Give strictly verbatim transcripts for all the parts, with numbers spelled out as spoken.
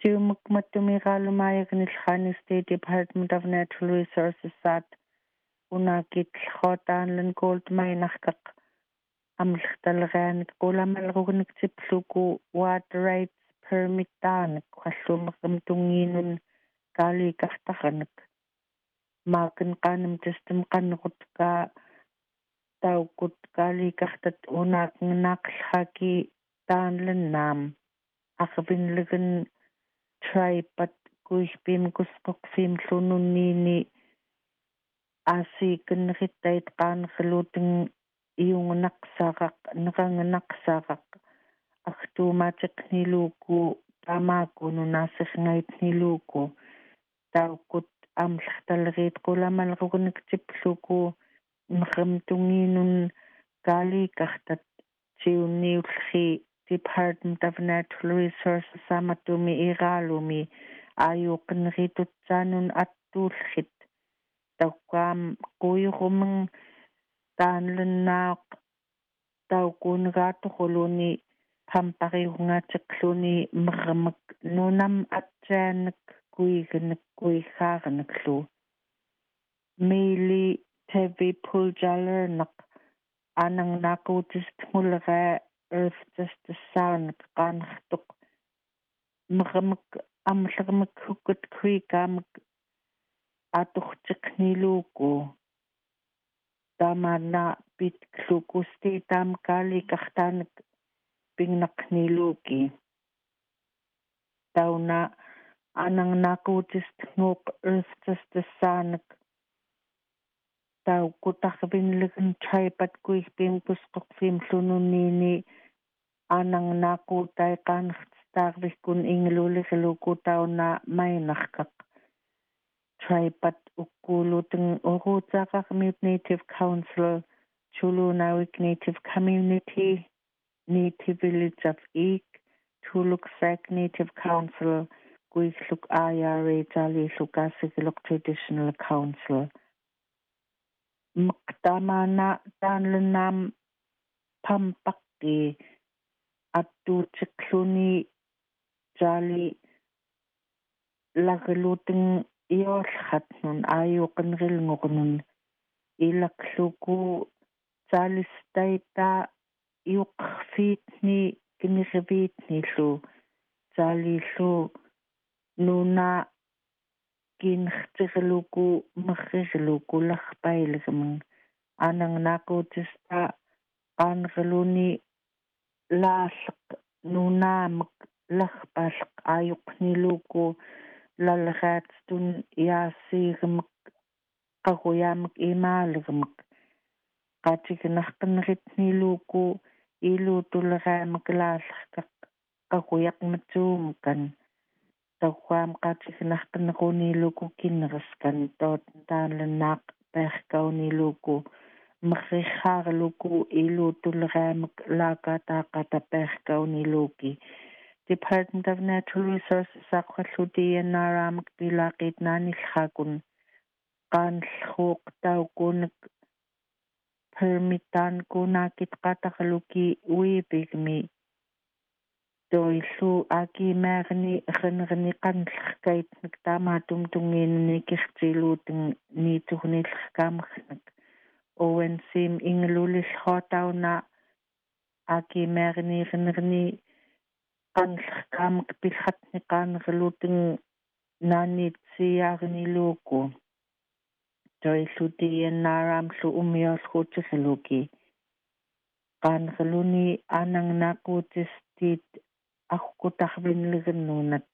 Tiumukmatumiraalumayagnilkhani State Department of Natural Resources saat unakitllhotaanlan gold minarkaq amlhtalgaanik qulamalruguniktiplluku water rights permittaanik qallumeqamtungiinun kaaliikartaqanak maakin qaanam tastam qannequt ka taukut kaaliikartat unaaqngaaqllhaki taanlannaam aqvinlagan tripat kuispim kusqoqsim llununniini aasiikanneqittait qaanqaluutin iungnaqsaqaq neqangnaqsaqaq aqtuumaatiqniluuku taamaakunu naasirngaitniluuku taukut amlhtaleriit qulamalruguniktiplluku neqamtungiinun kaaliikartat tiunniullhi Department of Natural Resources amatumi iraalumi aayuuqinneritutsaanun attuullhit tauqaam quyuqumang taanlannaaq taukuunagaatoquluni pampariungaatiqluni mermak nunam atsianak kuiganak kuigaarnaklu meili tevi puljalernaq anangnaquutist mulleraa earth justice saanak qaanartuq mermak amlermak hukut kuikaamak atortiqniluuku tamana pitklukusti tam kaaliikartaanak pingnaqniluuki tauna anangnaquutist nuuq earth justice saanak taukutaqvinlagan tripat kuispim kusqoqsim llununniini anangnaquutai qaanartstaarvikkun ingaluuliqaluuku tauna mainarkaq tripat ukkuuluuteng uruutsaaqarmiut Native Council Chulunawik Native Community Native Village of Eek Tuluksak Native Council Guisluk I R A Jaliluk Asigiluk Traditional Council Mqtamana taanlannaam pampaqqi attuutiqluni jali lagluuteng iorlhatnun aayuqinrilnguqnun ilaqluku jalistaita iuqqfiitni kinirviitnillu jalillu nuna kinrtirluku merrirluku larpailgamang anangnaquutista qaanrluni laalleq nunaamaq larpaalleq aayuqniluuku laleraatstun yaasiigamak qaquyaamak imaalermak qaatiginarqinneritniluuku iluutulleraamak laallerkaq qaquyaqmatuumakan tauqaam qaatiginarqinnequniluuku kinneriskan toot taanlannaaq peerkauniluuku merrirhaarluku iluutulleraamak laakaataaqata peerkauniluuki Department of Natural Resources aqwallutiyannaaraamak pilaaqiitnaanillhaakun qaanllhuuq taukuunak permittaan kuunaakit qataqaluki uipigmi toillu aakiimaarni ernerni qanllerkaitnak taamaatumtungiinni kirtiiluuteng niiturniillerkaamernak owensim ingaluulillhuatauna aakiimaarni ernerni qanllerkaamak pilhatni qaanerluuteng naaniitsiyaarniluuku toillutiyannaaraamlu umiorlhuutiqluki qaanerluni anangnaquutistit aqutarvinlegennuunat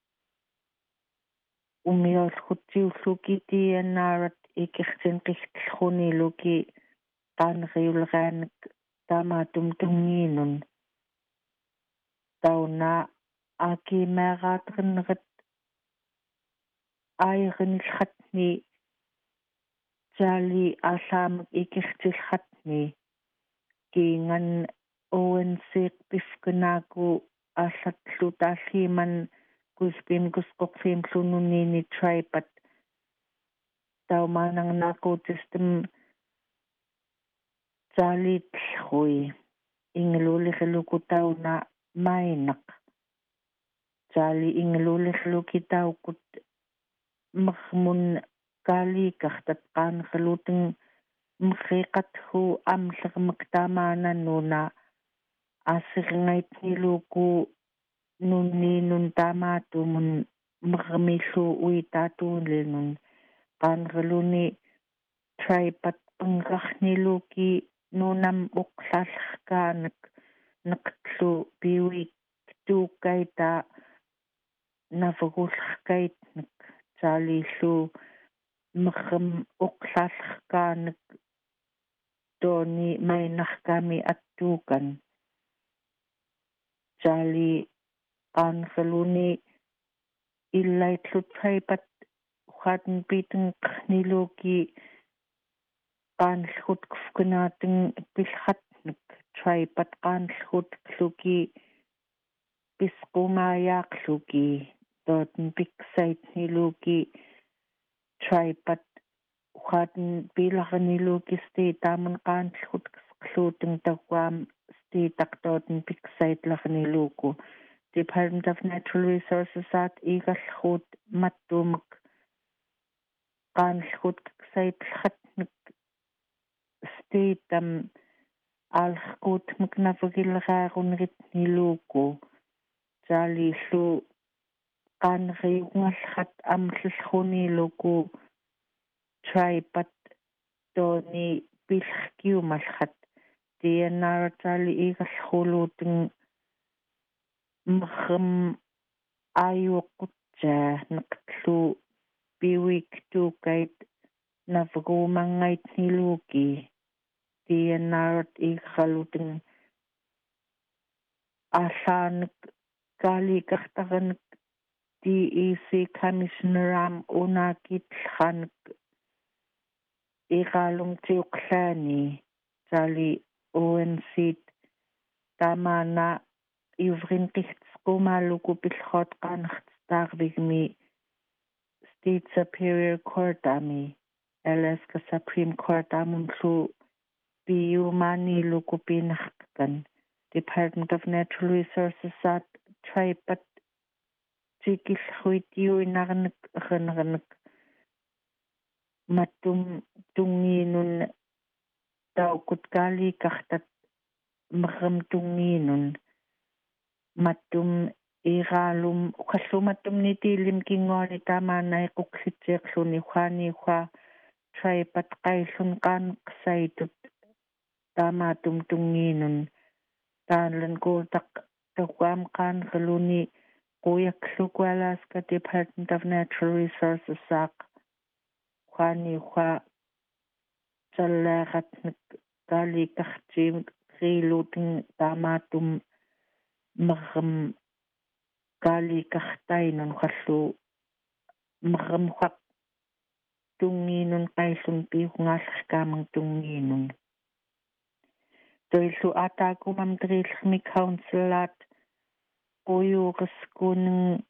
umiorlhutiullukitiyannaarat ikirtinqillquniluki qaaneriuleraanak taamaatumtungiinun tauna aakiimaaraaterinnerat aayerenillhatni jali aalaamak ikirtillhatni kiingan owensiiq pifkanaaku aallatlu taalliiman kuispim kusqoqsim llununniini tripat taumaanangnaquutistam jaaliitllhui ingaluuliqaluku tauna mainaq Jali ingelulihluki taukut mkhmun kali kahtat kan khaluting mkhiqat hu amlak maktamana nuna asir ngait niluku nunni nun tamatu mun mkhmilu uitatu lenun kan khaluni try pat pangkah niluki nunam uklalkanak naklu biwi tu kaita navagulkait nak jali lu mkham uklalkanak doni mainah kami atukan jali kan khaluni illai tlu try pat khatn piteng niluki kan khut kfkunating pilhat nak try pat kan khut kluki pisqumaya kluki dotn piksait niluki try pat khatn pilah niluki sti taman kan khut kluting tawam sti tak dotn piksait lah niluku Department of Natural Resources at igal khut matumk kan khut ksait khatn sti tam al khut mknavagilgarun rit niluku jali lu kan riungal khat amlkhuni luku try pat doni bilkiu malkhat dna jali igal khuluting mkham ayu kutja naklu biwik tu kait navgu mangait niluki dna igaluting asan kali kahtagan D E C Commissioner am unakit khan igalung tiuklani jali O N C tamana ivrin qitsqumaluku pilkhot qanxtarvigmi State Superior Court ami Alaska Supreme Court amunlu biumani luku pinahkan Department of Natural Resources at tripat Chikil huitiyo inarnak ranranak matum tunginun taukut kali kahtat makam tunginun matum iralum kasumatum nitilim kingoni tama na ikuksitsek luni khani kha tripat kaisun kan ksaitut tama tum tunginun talan ko tak takwam kan kaluni Kuyak Alaska Department of Natural Resources sak khani kha chalagat kali kahchim khiluting tamatum magam kali kahtainun khallu magam khak tunginun kaisun pi ngal kamang tunginun toisu ataku mamdril mi councilat Uyugas kun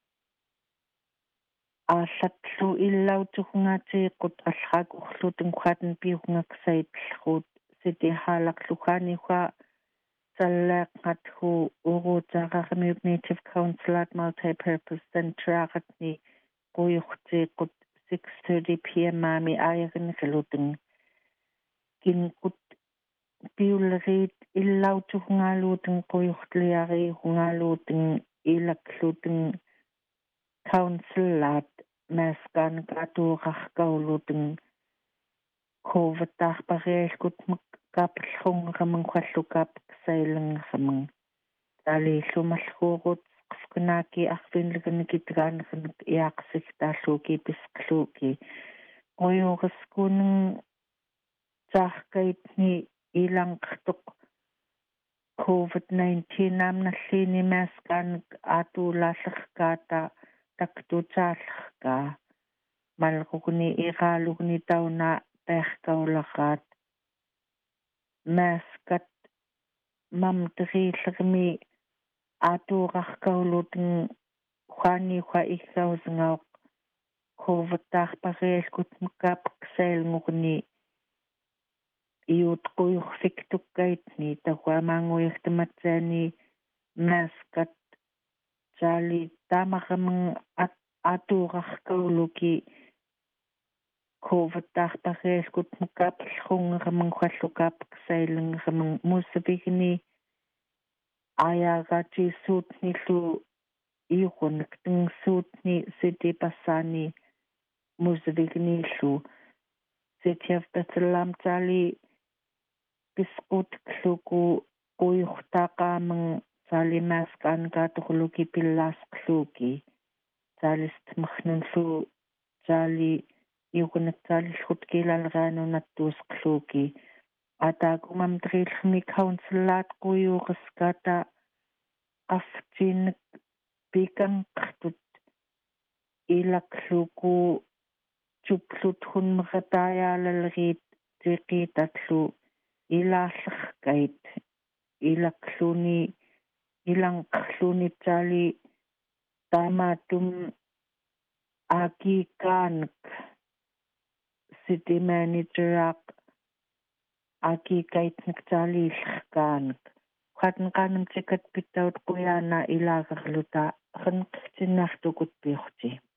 asatlu illaw tuhungati kut alhag ukhlutung khatin pihungak sait khut siti halak lukhani kha salak ngathu uru jaga Native Council at Multi-Purpose Center agatni kuyukhti kut six thirty p m mami ayagan khilutung kin kut piulrit illaw tuhungalutung kuyukhtliari hungalutung ilaklutung council at maskan katurach kaulutung kovatach parel kut magkaplhung ramang kwallukap ksailang ramang dali lumalhurut qfkunaki aqpinligan kitgan khanak iaqsik talluki piskluki kuyugas kunung tahkaitni ilang tuk COVID nineteen nam nallini maskan atu lalakh kata taktu chalakh ka malkukni iqalukni tauna pehkaulakat maskat mamtrilagmi atu qahkauluting khani kha ikhausngau COVID tah parel kut makap ksel ngukni iut kuyuk fiktuk kaitni takwa manguyuk tamatsani maskat Jali tamaramang at aturarkauluki COVID-19 mukapllungaramang khallukapksailangaramang musavigni ayagati suutnillu iuqunak tungsuutni siti passani musavigniillu sitiavtatsallam Jali pisqutkluku uyurtaqaamang Jali maasqaankaatoquluki pillaasqluki Jalist maghnunlu Jali iuqunak Jalillhut kilaleraanunattuusqluki ataakumam trilmi councillaat quyuqaskata qafftiinnak pikanqartut ilakluku tuplut hunmeqataayaalaleriit tiqiitatlu ilaallerkait ilakluni ilanqarluni Jali taamaatum aakikaanak city manageraq aakikaitnak Jali illerkaanak qatnqaanam tikat pittaut quyaana ilaagerluta qanqertinnaartukut piorti